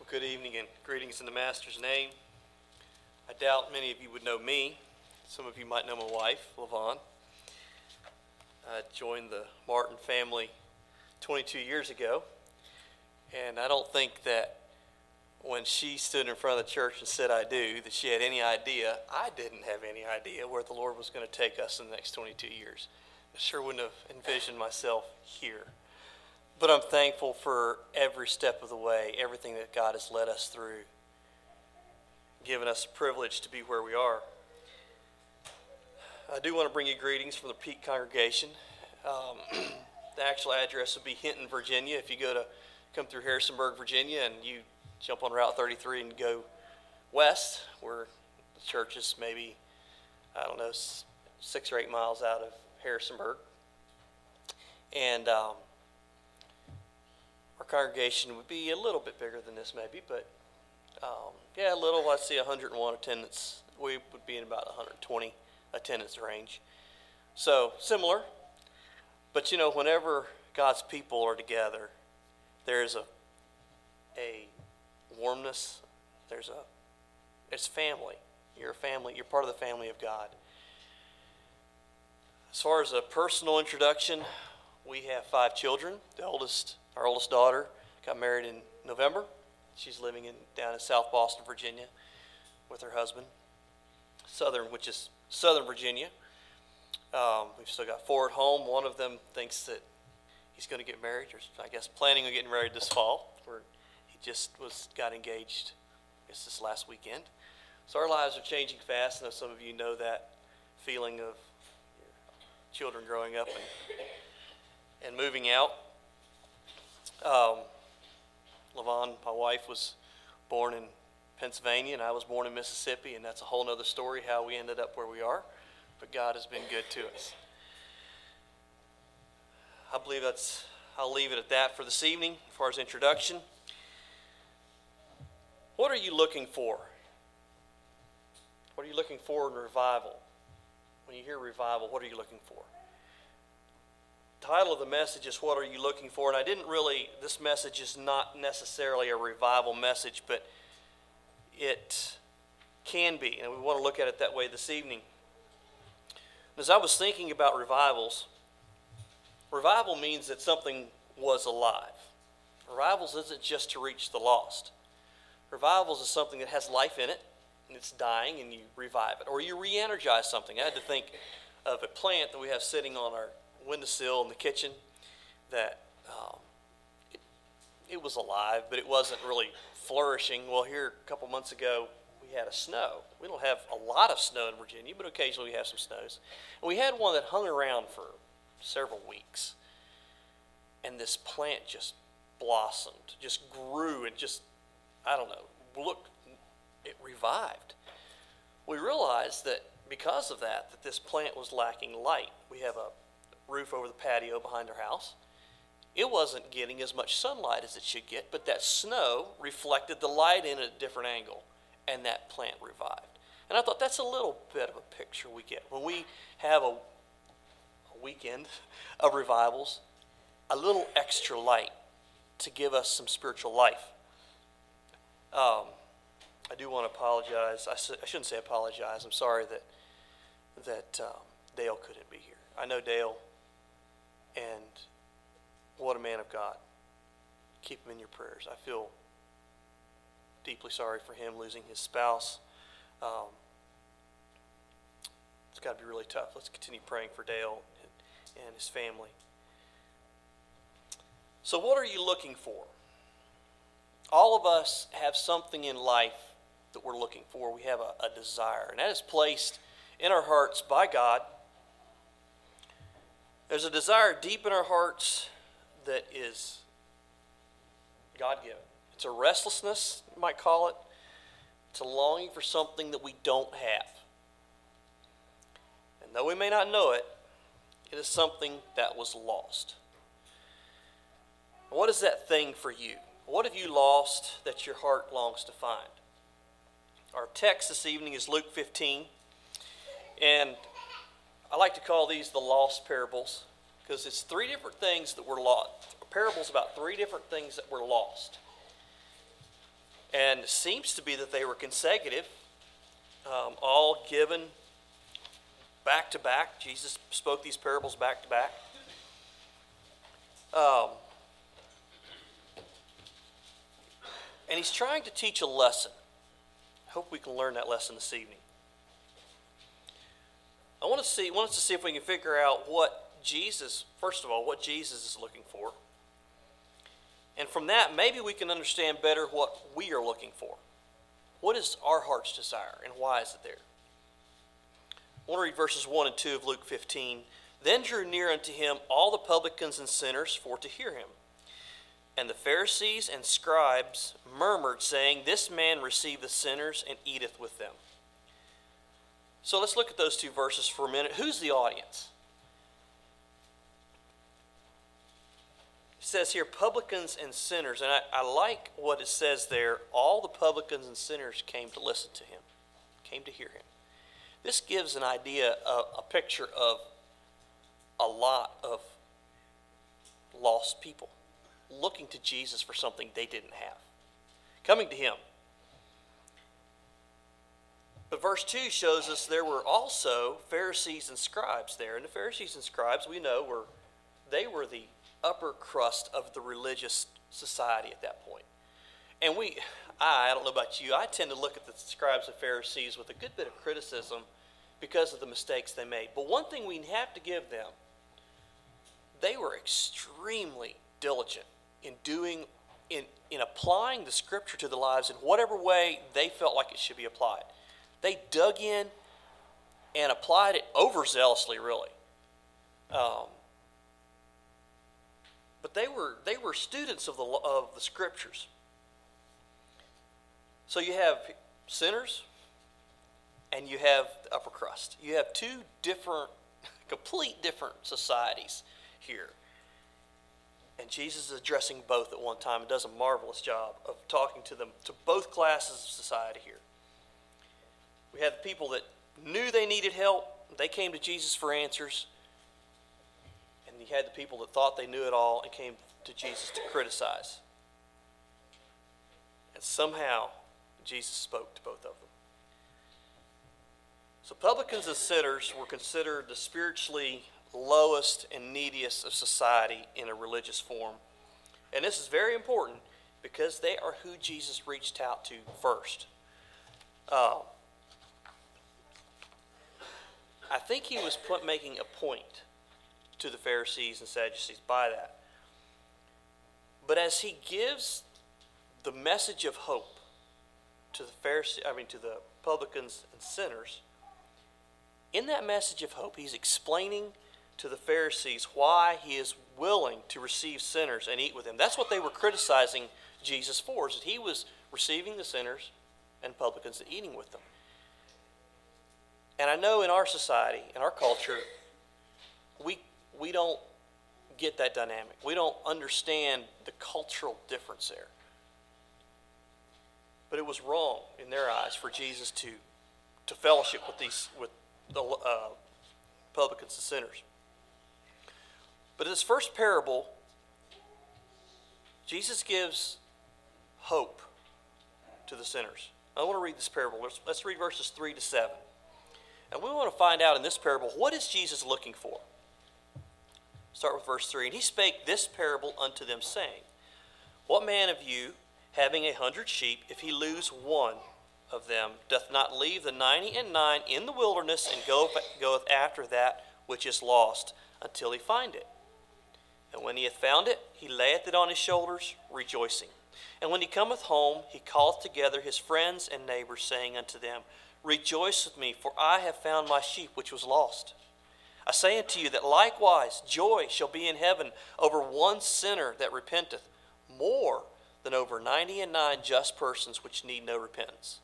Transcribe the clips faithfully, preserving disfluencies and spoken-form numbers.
Good evening and greetings in the Master's name. I doubt many of you would know me. Some of you might know my wife, LaVon. I joined the Martin family twenty-two years ago, and I don't think that when she stood in front of the church and said I do, that she had any idea. I didn't have any idea where the Lord was going to take us in the next twenty-two years. I sure wouldn't have envisioned myself here. But I'm thankful for every step of the way, everything that God has led us through, giving us the privilege to be where we are. I do want to bring you greetings from the Peak congregation. Um, the actual address would be Hinton, Virginia. If you go to come through Harrisonburg, Virginia, and you jump on Route thirty-three and go west, where the church is maybe, I don't know, six or eight miles out of Harrisonburg. And um, our congregation would be a little bit bigger than this maybe, but um, yeah, a little. I'd see one hundred one attendance. We would be in about one hundred twenty attendance range. So similar, but you know, whenever God's people are together, there's a a warmness. There's a it's family. You're a family. You're part of the family of God. As far as a personal introduction, we have five children. The oldest, our oldest daughter, got married in November. She's living in down in South Boston, Virginia, with her husband. Southern, which is Southern Virginia. Um, we've still got four at home. One of them thinks that he's going to get married, or I guess planning on getting married this fall. Where he just was got engaged, I guess this last weekend. So our lives are changing fast. I know some of you know that feeling of children growing up and and moving out. Um, LaVon, my wife, was born in Pennsylvania, and I was born in Mississippi, and that's a whole other story how we ended up where we are. But God has been good to us. I believe that's, I'll leave it at that for this evening as far as introduction. What are you looking for? What are you looking for in revival? When you hear revival, what are you looking for? The title of the message is What Are You Looking For? And I didn't really, this message is not necessarily a revival message, but it can be. And we want to look at it that way this evening. As I was thinking about revivals, revival means that something was alive. Revivals isn't just to reach the lost. Revivals is something that has life in it, and it's dying, and you revive it. Or you re-energize something. I had to think of a plant that we have sitting on our windowsill in the kitchen that um, it, it was alive, but it wasn't really flourishing. Well, here a couple months ago, we had a snow. We don't have a lot of snow in Virginia, but occasionally we have some snows. And we had one that hung around for several weeks. And this plant just blossomed, just grew, and just, I don't know, looked, it revived. We realized that because of that, that this plant was lacking light. We have a roof over the patio behind our house. It wasn't getting as much sunlight as it should get, but that snow reflected the light in at a different angle, and that plant revived. And I thought that's a little bit of a picture we get. When we have a, a weekend of revivals, a little extra light to give us some spiritual life. Um, I do want to apologize. I, I shouldn't say apologize. I'm sorry that that um, Dale couldn't be here. I know Dale, and what a man of God. Keep him in your prayers. I feel deeply sorry for him losing his spouse. Um, it's got to be really tough. Let's continue praying for Dale and, and his family. So what are you looking for? All of us have something in life that we're looking for. We have a, a desire, and that is placed in our hearts by God. There's a desire deep in our hearts that is God-given. It's a restlessness, you might call it. It's a longing for something that we don't have. And though we may not know it, it is something that was lost. What is that thing for you? What have you lost that your heart longs to find? Our text this evening is Luke fifteen. And I like to call these the lost parables because it's three different things that were lost. A parable's about three different things that were lost. And it seems to be that they were consecutive, um, all given back to back. Jesus spoke these parables back to back. Um, and he's trying to teach a lesson. I hope we can learn that lesson this evening. I want to see, want us to see if we can figure out what Jesus, first of all, what Jesus is looking for. And from that, maybe we can understand better what we are looking for. What is our heart's desire, and why is it there? I want to read verses one and two of Luke fifteen. Then drew near unto him all the publicans and sinners for to hear him. And the Pharisees and scribes murmured, saying, This man receiveth sinners and eateth with them. So let's look at those two verses for a minute. Who's the audience? It says here, publicans and sinners. And I, I like what it says there. All the publicans and sinners came to listen to him, came to hear him. This gives an idea, a, a picture of a lot of lost people looking to Jesus for something they didn't have, coming to him. But verse two shows us there were also Pharisees and scribes there. And the Pharisees and scribes, we know, were they were the upper crust of the religious society at that point. And we, I, I don't know about you, I tend to look at the scribes and Pharisees with a good bit of criticism because of the mistakes they made. But one thing we have to give them, they were extremely diligent in doing, in, in applying the scripture to their lives in whatever way they felt like it should be applied. They dug in and applied it overzealously, really. Um, but they were they were students of the of the scriptures. So you have sinners, and you have the upper crust. You have two different, complete different societies here. And Jesus is addressing both at one time and does a marvelous job of talking to them, to both classes of society here. We had the people that knew they needed help. They came to Jesus for answers. And you had the people that thought they knew it all and came to Jesus to criticize. And somehow, Jesus spoke to both of them. So publicans and sinners were considered the spiritually lowest and neediest of society in a religious form. And this is very important because they are who Jesus reached out to first. Uh, I think he was put, making a point to the Pharisees and Sadducees by that. But as he gives the message of hope to the Pharisees, I mean to the publicans and sinners, in that message of hope, he's explaining to the Pharisees why he is willing to receive sinners and eat with them. That's what they were criticizing Jesus for, is that he was receiving the sinners and publicans and eating with them. And I know in our society, in our culture, we we don't get that dynamic. We don't understand the cultural difference there. But it was wrong in their eyes for Jesus to to fellowship with these with the uh, publicans and sinners. But in this first parable, Jesus gives hope to the sinners. I want to read this parable. Let's, let's read verses three to seven. And we want to find out in this parable, what is Jesus looking for? Start with verse three. And he spake this parable unto them, saying, What man of you, having a hundred sheep, if he lose one of them, doth not leave the ninety and nine in the wilderness, and goeth, goeth after that which is lost, until he find it? And when he hath found it, he layeth it on his shoulders, rejoicing. And when he cometh home, he calleth together his friends and neighbors, saying unto them, Rejoice with me, for I have found my sheep which was lost. I say unto you that likewise joy shall be in heaven over one sinner that repenteth, more than over ninety and nine just persons which need no repentance.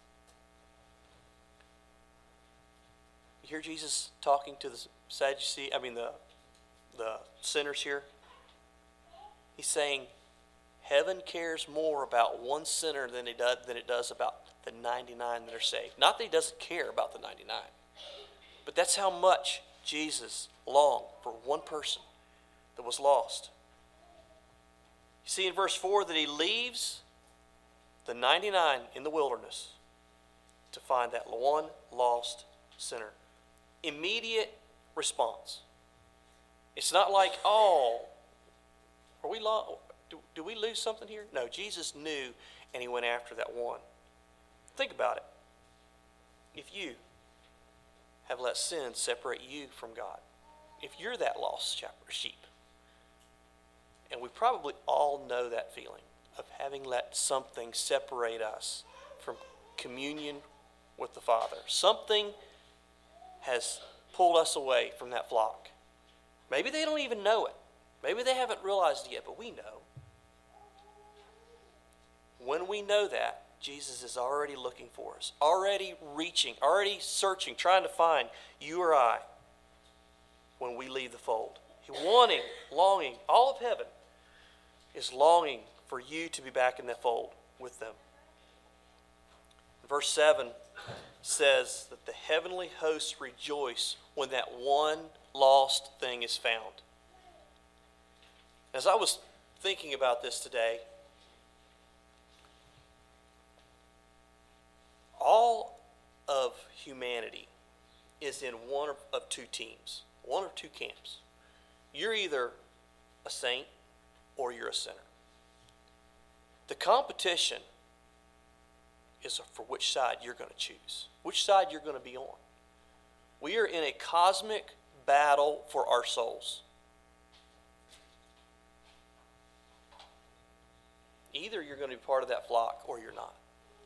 You hear Jesus talking to the Sadducee, I mean the, the sinners here? He's saying heaven cares more about one sinner than it does, than it does about the ninety-nine that are saved. Not that he doesn't care about the ninety-nine, but that's how much Jesus longed for one person that was lost. You see in verse four that he leaves the ninety-nine in the wilderness to find that one lost sinner. Immediate response. It's not like, oh, are we lo- do, do we lose something here? No, Jesus knew, and he went after that one. Think about it. If you have let sin separate you from God, if you're that lost sheep, and we probably all know that feeling of having let something separate us from communion with the Father. Something has pulled us away from that flock. Maybe they don't even know it. Maybe they haven't realized it yet, but we know. When we know that, Jesus is already looking for us, already reaching, already searching, trying to find you or I when we leave the fold. He wanting, longing, all of heaven is longing for you to be back in that fold with them. Verse seven says that the heavenly hosts rejoice when that one lost thing is found. As I was thinking about this today, all of humanity is in one of two teams, one or two camps. You're either a saint or you're a sinner. The competition is for which side you're going to choose, which side you're going to be on. We are in a cosmic battle for our souls. Either you're going to be part of that flock or you're not.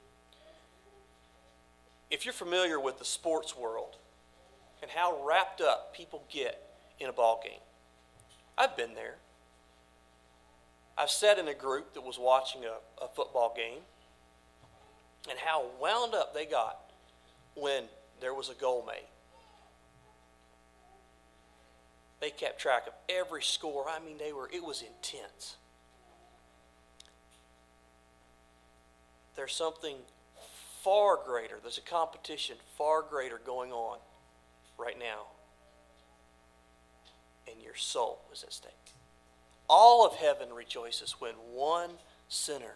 If you're familiar with the sports world and how wrapped up people get in a ball game, I've been there. I've sat in a group that was watching a, a football game, and how wound up they got when there was a goal made. They kept track of every score. I mean, they were, it was intense. There's something far greater, there's a competition far greater going on right now. And your soul is at stake. All of heaven rejoices when one sinner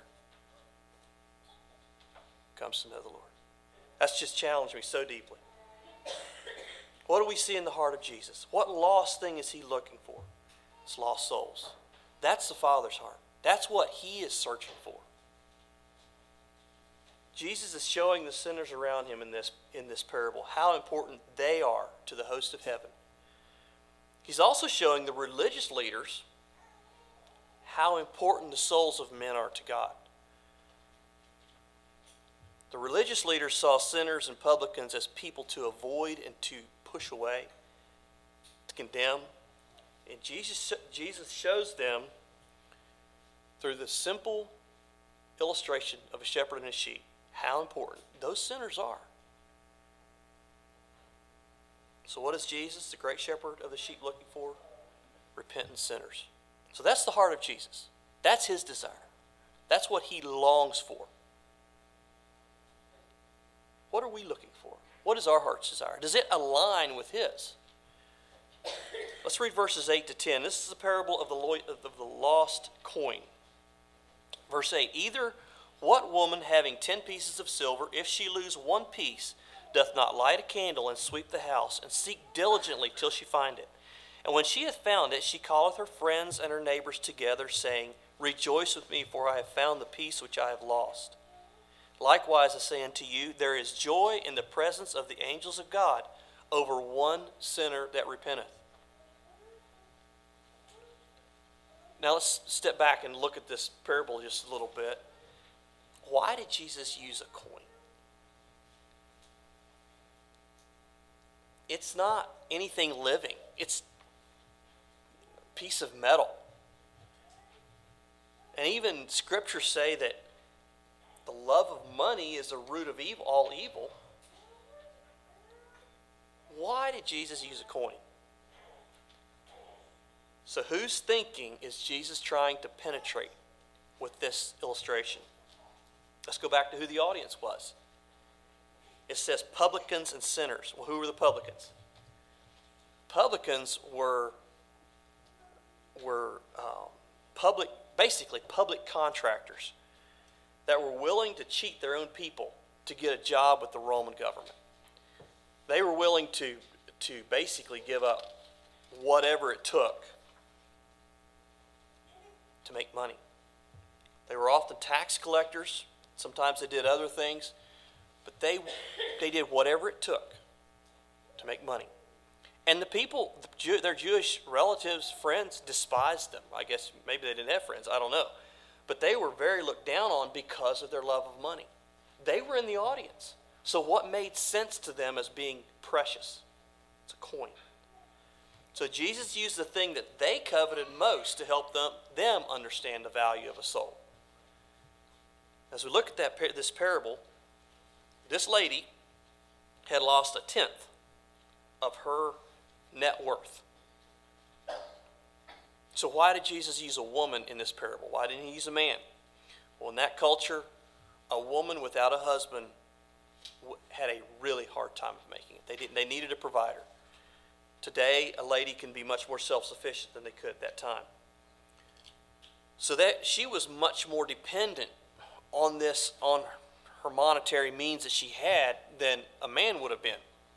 comes to know the Lord. That's just challenged me so deeply. What do we see in the heart of Jesus? What lost thing is he looking for? It's lost souls. That's the Father's heart. That's what he is searching for. Jesus is showing the sinners around him in this, in this parable how important they are to the host of heaven. He's also showing the religious leaders how important the souls of men are to God. The religious leaders saw sinners and publicans as people to avoid and to push away, to condemn. And Jesus, Jesus shows them through the simple illustration of a shepherd and a sheep how important those sinners are. So what is Jesus, the great shepherd of the sheep, looking for? Repentant sinners. So that's the heart of Jesus. That's his desire. That's what he longs for. What are we looking for? What is our heart's desire? Does it align with his? Let's read verses eight to ten. This is the parable of the, lo- of the lost coin. Verse eight, either what woman having ten pieces of silver, if she lose one piece, doth not light a candle and sweep the house, and seek diligently till she find it? And when she hath found it, she calleth her friends and her neighbors together, saying, rejoice with me, for I have found the piece which I have lost. Likewise, I say unto you, there is joy in the presence of the angels of God over one sinner that repenteth. Now let's step back and look at this parable just a little bit. Why did Jesus use a coin? It's not anything living. It's a piece of metal. And even scriptures say that the love of money is the root of evil, all evil. Why did Jesus use a coin? So whose thinking is Jesus trying to penetrate with this illustration? Let's go back to who the audience was. It says publicans and sinners. Well, who were the publicans? Publicans were, were um, public, basically public contractors. that were willing to cheat their own people to get a job with the Roman government. They were willing to, to basically give up whatever it took to make money. They were often tax collectors. Sometimes they did other things, but they, they did whatever it took to make money. And the people, the Jew, their Jewish relatives, friends, despised them. I guess maybe they didn't have friends, I don't know. But they were very looked down on because of their love of money. They were in the audience. So what made sense to them as being precious? It's a coin. So Jesus used the thing that they coveted most to help them, them understand the value of a soul. As we look at that this parable, this lady had lost a tenth of her net worth. So why did Jesus use a woman in this parable? Why didn't he use a man? Well, in that culture, a woman without a husband had a really hard time of making it. They didn't, they needed a provider. Today, a lady can be much more self-sufficient than they could at that time. So that she was much more dependent on this, on her monetary means that she had than a man would have been.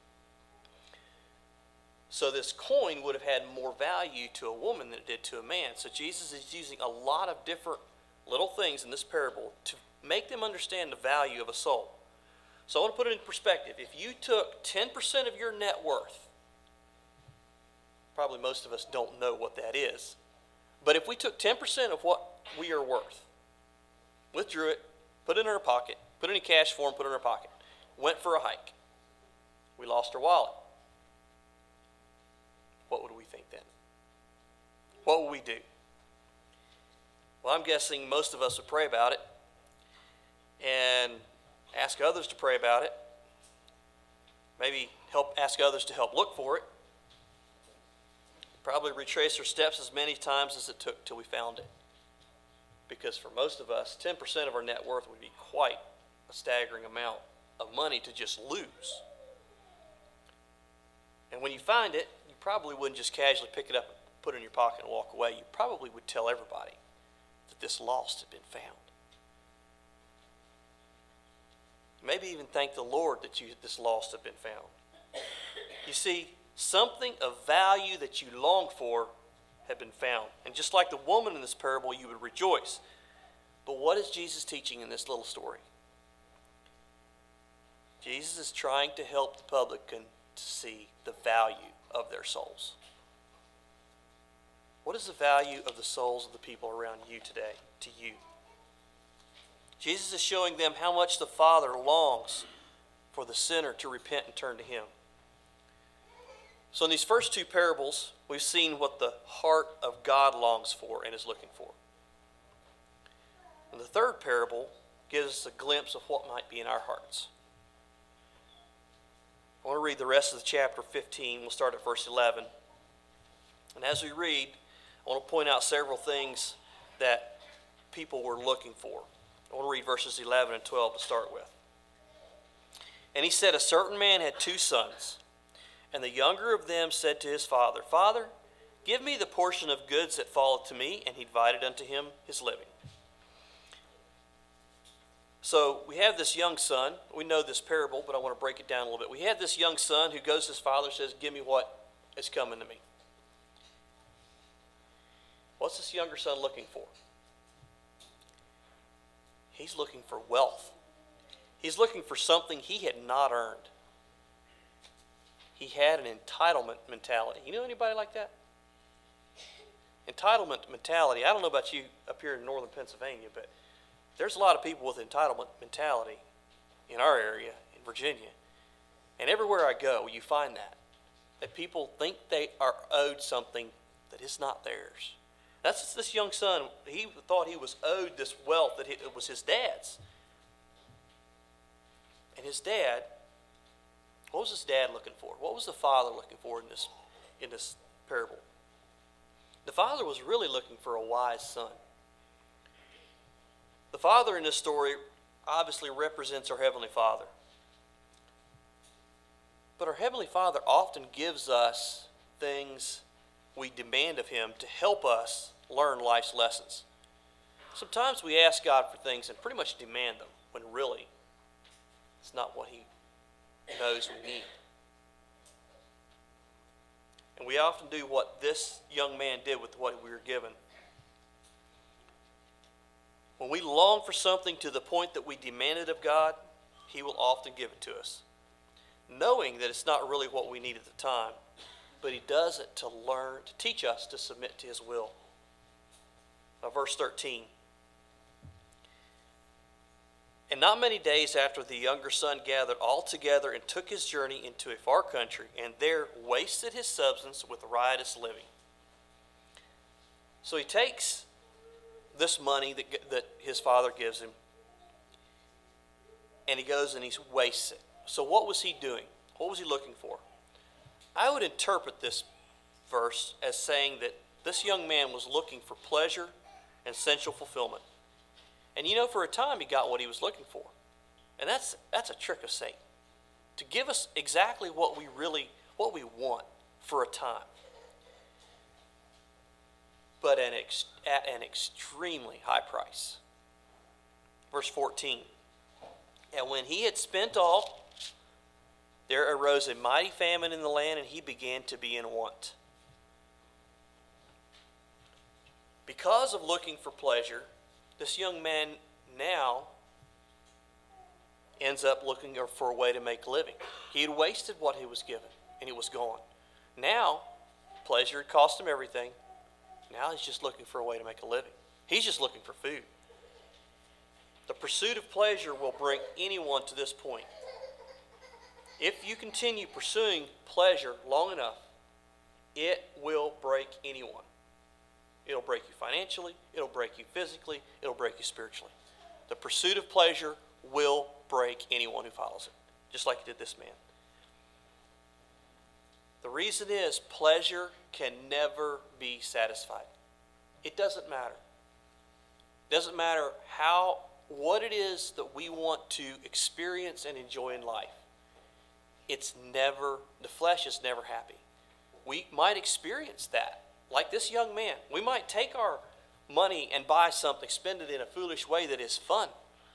So this coin would have had more value to a woman than it did to a man. So Jesus is using a lot of different little things in this parable to make them understand the value of a soul. So I want to put it in perspective. If you took ten percent of your net worth, probably most of us don't know what that is, but if we took ten percent of what we are worth, withdrew it, put it in our pocket, put it in cash form, put it in our pocket, went for a hike, we lost our wallet, what would we think then? What would we do? Well, I'm guessing most of us would pray about it and ask others to pray about it. Maybe help ask others to help look for it. Probably retrace our steps as many times as it took till we found it. Because for most of us, ten percent of our net worth would be quite a staggering amount of money to just lose. And when you find it, you probably wouldn't just casually pick it up and put it in your pocket and walk away. You probably would tell everybody that this lost had been found. Maybe even thank the Lord that you, this lost had been found. You see, something of value that you longed for had been found. And just like the woman in this parable, you would rejoice. But what is Jesus teaching in this little story? Jesus is trying to help the publican to see the value of their souls. What is the value of the souls of the people around you today, to you? Jesus is showing them how much the Father longs for the sinner to repent and turn to him. So in these first two parables, we've seen what the heart of God longs for and is looking for. And the third parable gives us a glimpse of what might be in our hearts. I want to read the rest of the chapter fifteen. We'll start at verse eleven. And as we read, I want to point out several things that people were looking for. I want to read verses eleven and twelve to start with. And he said, a certain man had two sons, and the younger of them said to his father, Father, give me the portion of goods that falleth to me. And he divided unto him his living. So we have this young son. We know this parable, but I want to break it down a little bit. We have this young son who goes to his father and says, give me what is coming to me. What's this younger son looking for? He's looking for wealth. He's looking for something he had not earned. He had an entitlement mentality. You know anybody like that? Entitlement mentality. I don't know about you up here in northern Pennsylvania, but there's a lot of people with entitlement mentality in our area, in Virginia. And everywhere I go, you find that. That people think they are owed something that is not theirs. That's this young son. He thought he was owed this wealth that it was his dad's. And his dad, what was his dad looking for? What was the father looking for in this, in this parable? The father was really looking for a wise son. The father in this story obviously represents our Heavenly Father. But our Heavenly Father often gives us things we demand of Him to help us learn life's lessons. Sometimes we ask God for things and pretty much demand them, when really it's not what He knows we need. And we often do what this young man did with what we were given. When we long for something to the point that we demand it of God, He will often give it to us, knowing that it's not really what we need at the time, but He does it to learn, to teach us to submit to His will. Uh, verse thirteen. And not many days after, the younger son gathered all together and took his journey into a far country, and there wasted his substance with riotous living. So he takes this money that, that his father gives him, and he goes and he wastes it. So what was he doing? What was he looking for? I would interpret this verse as saying that this young man was looking for pleasure and sensual fulfillment. And you know, for a time he got what he was looking for. And that's that's a trick of Satan, to give us exactly what we really, what we want for a time, but at, ex, at an extremely high price. Verse fourteen. And when he had spent all, there arose a mighty famine in the land, and he began to be in want. Because of looking for pleasure, this young man now ends up looking for a way to make a living. He had wasted what he was given, and it was gone. Now, pleasure had cost him everything. Now he's just looking for a way to make a living. He's just looking for food. The pursuit of pleasure will bring anyone to this point. If you continue pursuing pleasure long enough, it will break anyone. It'll break you financially, it'll break you physically, it'll break you spiritually. The pursuit of pleasure will break anyone who follows it, just like it did this man. The reason is pleasure can never be satisfied. It doesn't matter. It doesn't matter how, what it is that we want to experience and enjoy in life. It's never, the flesh is never happy. We might experience that. Like this young man, we might take our money and buy something, spend it in a foolish way that is fun.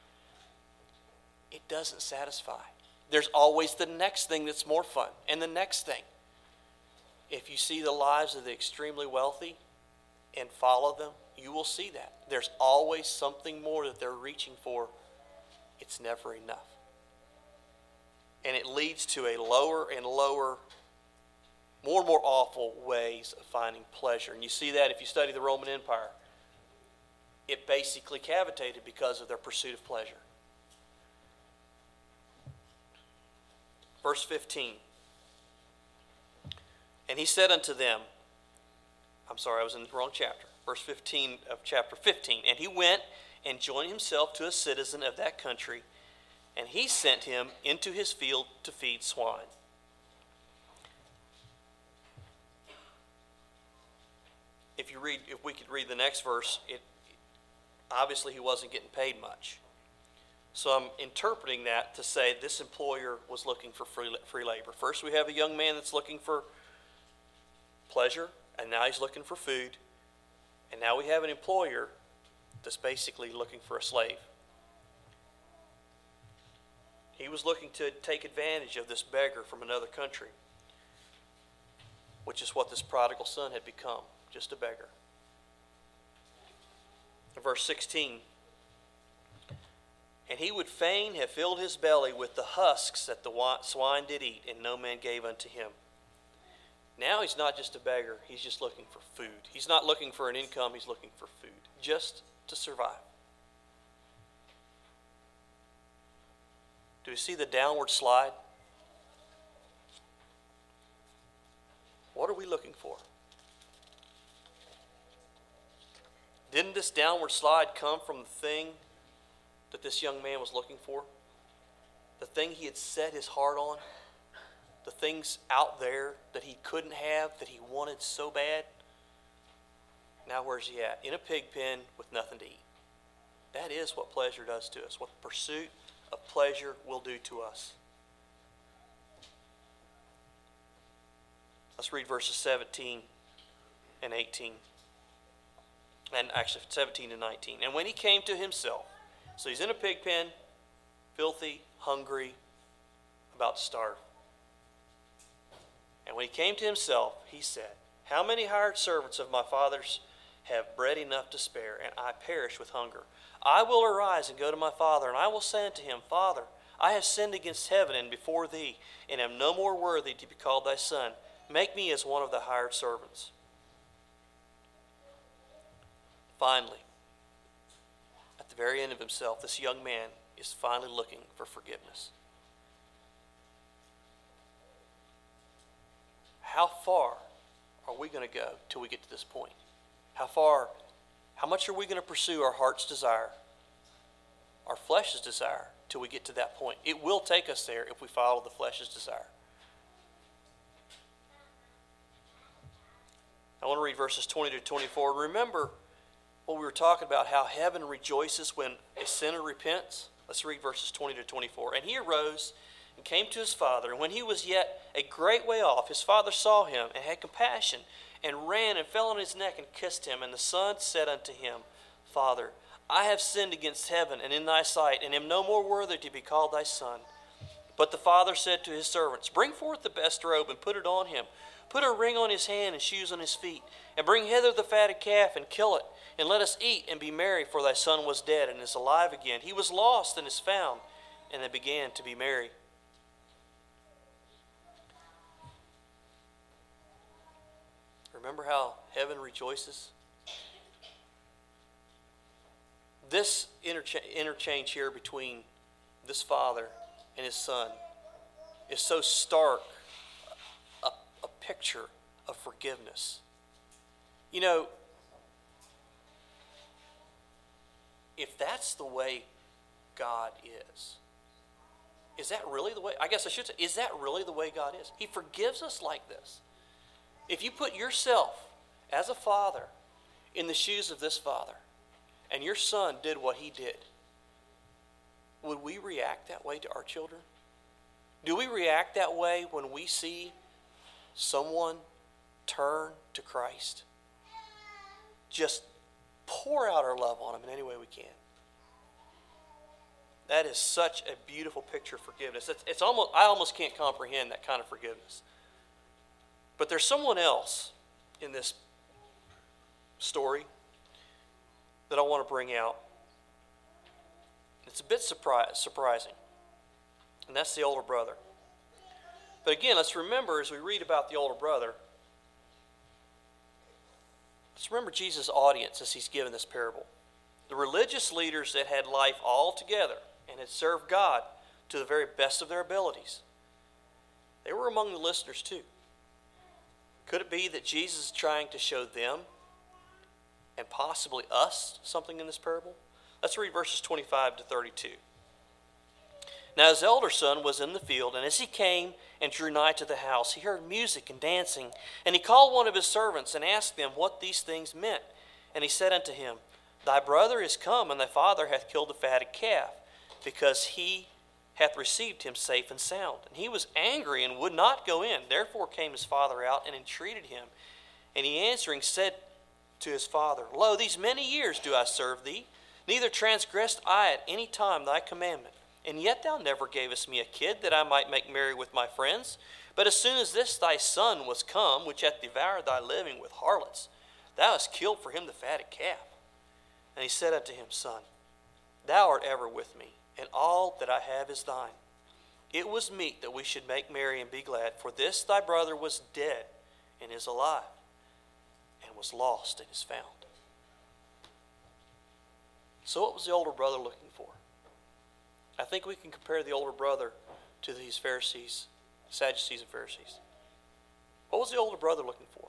It doesn't satisfy. There's always the next thing that's more fun, and the next thing. If you see the lives of the extremely wealthy and follow them, you will see that. There's always something more that they're reaching for. It's never enough. And it leads to a lower and lower, more and more awful ways of finding pleasure. And you see that if you study the Roman Empire. It basically cavitated because of their pursuit of pleasure. Verse fifteen. And he said unto them, I'm sorry, I was in the wrong chapter. Verse fifteen of chapter fifteen. And he went and joined himself to a citizen of that country, and he sent him into his field to feed swine. If you read, if we could read the next verse, it obviously he wasn't getting paid much. So I'm interpreting that to say this employer was looking for free, free labor. First we have a young man that's looking for pleasure, and now he's looking for food. And now we have an employer that's basically looking for a slave. He was looking to take advantage of this beggar from another country, which is what this prodigal son had become, just a beggar. Verse sixteen. And he would fain have filled his belly with the husks that the swine did eat, and no man gave unto him. Now he's not just a beggar, he's just looking for food. He's not looking for an income, he's looking for food, just to survive. Do you see the downward slide? What are we looking for? Didn't this downward slide come from the thing that this young man was looking for? The thing he had set his heart on? The things out there that he couldn't have, that he wanted so bad? Now where's he at? In a pig pen with nothing to eat. That is what pleasure does to us, what the pursuit of pleasure will do to us. Let's read verses seventeen and eighteen. And actually seventeen to nineteen. And when he came to himself, so he's in a pig pen, filthy, hungry, about to starve. And when he came to himself, he said, how many hired servants of my father's have bread enough to spare, and I perish with hunger? I will arise and go to my father, and I will say unto him, Father, I have sinned against heaven and before thee, and am no more worthy to be called thy son. Make me as one of the hired servants. Finally, at the very end of himself, this young man is finally looking for forgiveness. How far are we going to go till we get to this point? How far, how much are we going to pursue our heart's desire, our flesh's desire, till we get to that point? It will take us there if we follow the flesh's desire. I want to read verses twenty to twenty-four. Remember what we were talking about, how heaven rejoices when a sinner repents? Let's read verses twenty to twenty-four. And he arose and came to his father, and when he was yet a great way off, his father saw him and had compassion, and ran and fell on his neck and kissed him. And the son said unto him, Father, I have sinned against heaven and in thy sight, and am no more worthy to be called thy son. But the father said to his servants, Bring forth the best robe and put it on him. Put a ring on his hand and shoes on his feet. And bring hither the fatted calf and kill it. And let us eat and be merry, for thy son was dead and is alive again. He was lost and is found. And they began to be merry. Remember how heaven rejoices? This intercha- interchange here between this father and his son is so stark a, a picture of forgiveness. You know, if that's the way God is, is that really the way? I guess I should say, is that really the way God is? He forgives us like this. If you put yourself as a father in the shoes of this father, and your son did what he did, would we react that way to our children? Do we react that way when we see someone turn to Christ? Just pour out our love on them in any way we can. That is such a beautiful picture of forgiveness. It's, it's almost I almost can't comprehend that kind of forgiveness. But there's someone else in this story that I want to bring out. It's a bit surprise, surprising, and that's the older brother. But again, let's remember as we read about the older brother, let's remember Jesus' audience as he's given this parable. The religious leaders that had life all together and had served God to the very best of their abilities, they were among the listeners too. Could it be that Jesus is trying to show them and possibly us something in this parable? Let's read verses twenty-five to thirty-two. Now his elder son was in the field, and as he came and drew nigh to the house, he heard music and dancing. And he called one of his servants and asked them what these things meant. And he said unto him, Thy brother is come, and thy father hath killed the fatted calf, because he hath received him safe and sound. And he was angry and would not go in. Therefore came his father out and entreated him. And he answering said to his father, Lo, these many years do I serve thee, neither transgressed I at any time thy commandment. And yet thou never gavest me a kid, that I might make merry with my friends. But as soon as this thy son was come, which hath devoured thy living with harlots, thou hast killed for him the fatted calf. And he said unto him, Son, thou art ever with me, and all that I have is thine. It was meet that we should make merry and be glad, for this thy brother was dead and is alive, and was lost and is found. So what was the older brother looking for? I think we can compare the older brother to these Pharisees, Sadducees and Pharisees. What was the older brother looking for?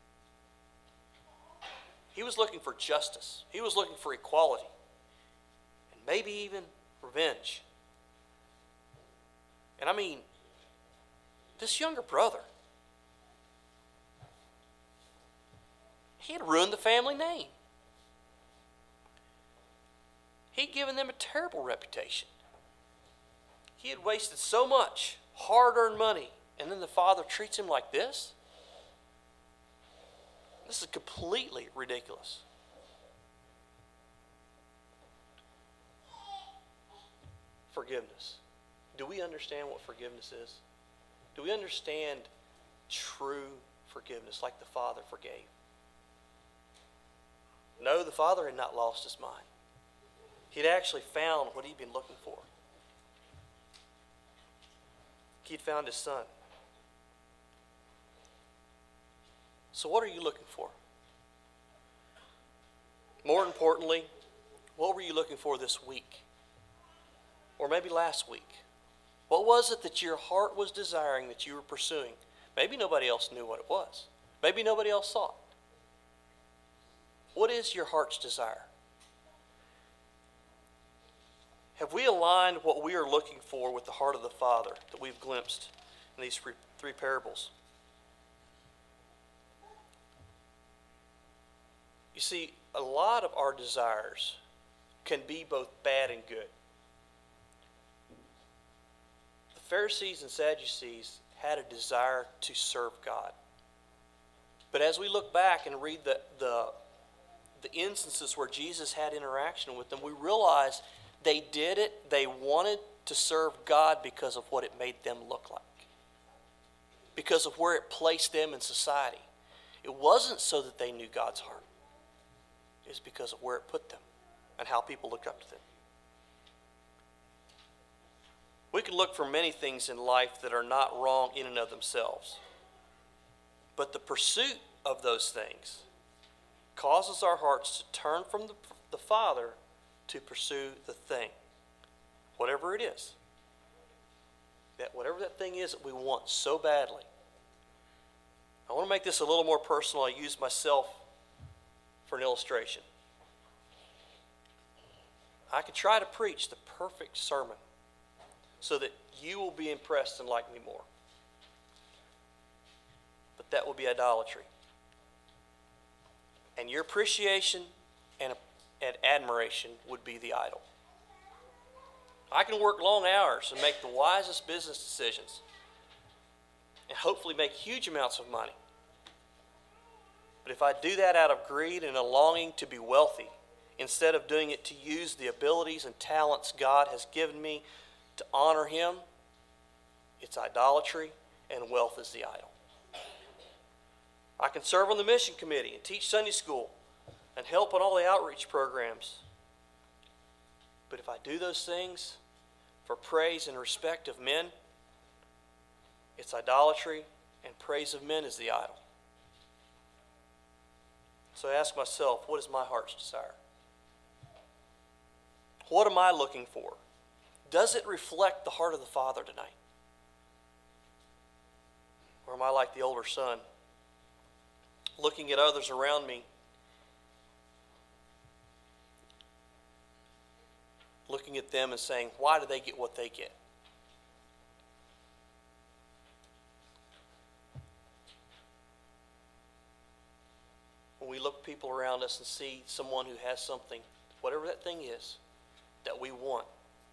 He was looking for justice. He was looking for equality. And maybe even revenge. And I mean, this younger brother, he had ruined the family name. He'd given them a terrible reputation. He had wasted so much hard-earned money, and then the father treats him like this? This is completely ridiculous. forgiveness. Do we understand what forgiveness is? Do we understand true forgiveness like the Father forgave? No, the Father had not lost his mind. He'd actually found what he'd been looking for. He'd found his Son. So what are you looking for? More importantly, what were you looking for this week? Or maybe last week? What was it that your heart was desiring, that you were pursuing? Maybe nobody else knew what it was. Maybe nobody else saw it. What is your heart's desire? Have we aligned what we are looking for with the heart of the Father that we've glimpsed in these three, three parables? You see, a lot of our desires can be both bad and good. The Pharisees and Sadducees had a desire to serve God. But as we look back and read the, the, the instances where Jesus had interaction with them, we realize they did it, they wanted to serve God because of what it made them look like. Because of where it placed them in society. It wasn't so that they knew God's heart. It was because of where it put them and how people looked up to them. We can look for many things in life that are not wrong in and of themselves. But the pursuit of those things causes our hearts to turn from the, the Father to pursue the thing, whatever it is. That whatever that thing is that we want so badly. I want to make this a little more personal. I use myself for an illustration. I could try to preach the perfect sermon so that you will be impressed and like me more. But that will be idolatry. And your appreciation and, and admiration would be the idol. I can work long hours and make the wisest business decisions and hopefully make huge amounts of money. But if I do that out of greed and a longing to be wealthy, instead of doing it to use the abilities and talents God has given me to honor Him, it's idolatry, and wealth is the idol. I can serve on the mission committee and teach Sunday school and help on all the outreach programs. But if I do those things for praise and respect of men, it's idolatry, and praise of men is the idol. So I ask myself, what is my heart's desire? What am I looking for? Does it reflect the heart of the Father tonight? Or am I like the older son, looking at others around me, looking at them and saying, why do they get what they get? When we look at people around us and see someone who has something, whatever that thing is, that we want,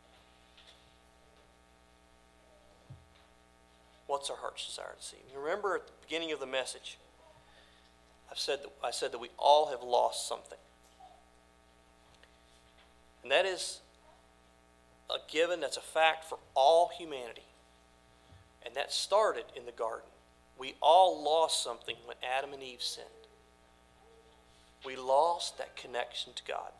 what's our heart's desire to see? Remember at the beginning of the message, I've said that, I said that we all have lost something. And that is a given, that's a fact for all humanity. And that started in the garden. We all lost something when Adam and Eve sinned. We lost that connection to God.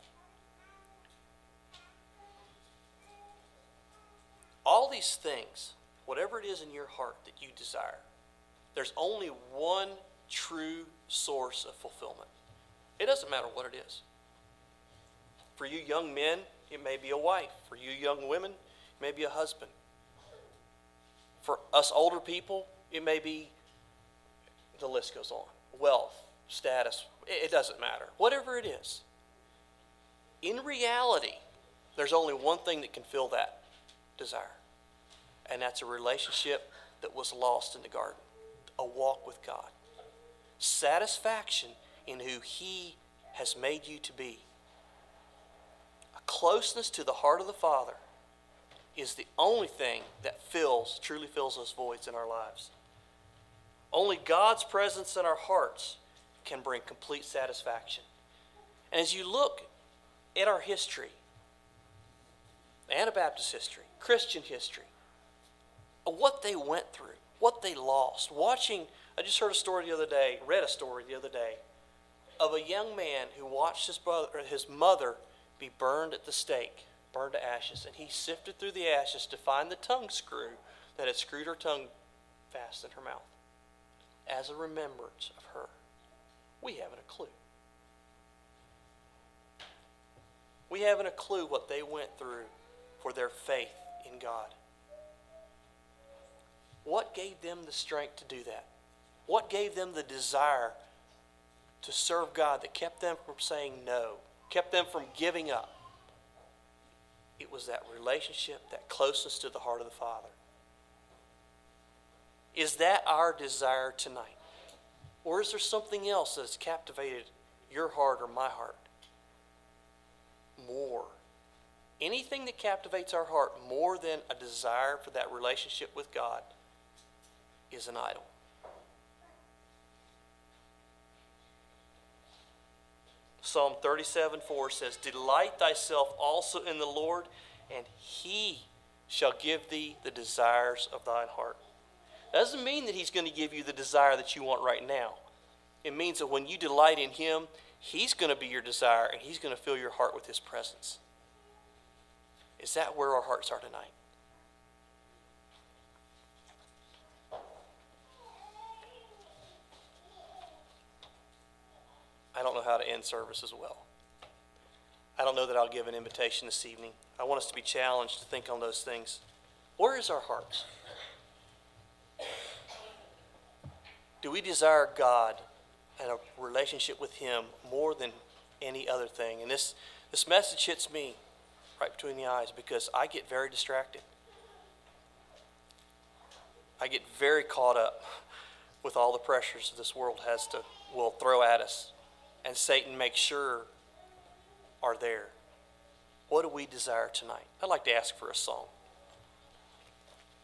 All these things, whatever it is in your heart that you desire, there's only one true source of fulfillment. It doesn't matter what it is. For you young men, it may be a wife. For you young women, it may be a husband. For us older people, it may be, the list goes on. Wealth, status, it doesn't matter. Whatever it is. In reality, there's only one thing that can fill that desire. And that's a relationship that was lost in the garden. A walk with God. Satisfaction in who He has made you to be. A closeness to the heart of the Father is the only thing that fills, truly fills those voids in our lives. Only God's presence in our hearts can bring complete satisfaction. And as you look at our history, Anabaptist history, Christian history, of what they went through, what they lost. Watching, I just heard a story the other day, read a story the other day, of a young man who watched his brother, or his mother be burned at the stake, burned to ashes, and he sifted through the ashes to find the tongue screw that had screwed her tongue fast in her mouth, as a remembrance of her. We haven't a clue. We haven't a clue what they went through for their faith in God. What gave them the strength to do that? What gave them the desire to serve God that kept them from saying no, kept them from giving up? It was that relationship, that closeness to the heart of the Father. Is that our desire tonight? Or is there something else that has captivated your heart or my heart more? Anything that captivates our heart more than a desire for that relationship with God is an idol. Psalm thirty-seven four says, "Delight thyself also in the Lord, and He shall give thee the desires of thine heart." That doesn't mean that He's going to give you the desire that you want right now. It means that when you delight in Him, He's going to be your desire, and He's going to fill your heart with His presence. Is that where our hearts are tonight? I don't know how to end service as well. I don't know that I'll give an invitation this evening. I want us to be challenged to think on those things. Where is our hearts? Do we desire God and a relationship with Him more than any other thing? And this, this message hits me right between the eyes because I get very distracted. I get very caught up with all the pressures this world has to, will throw at us. And Satan makes sure are there. What do we desire tonight? I'd like to ask for a song.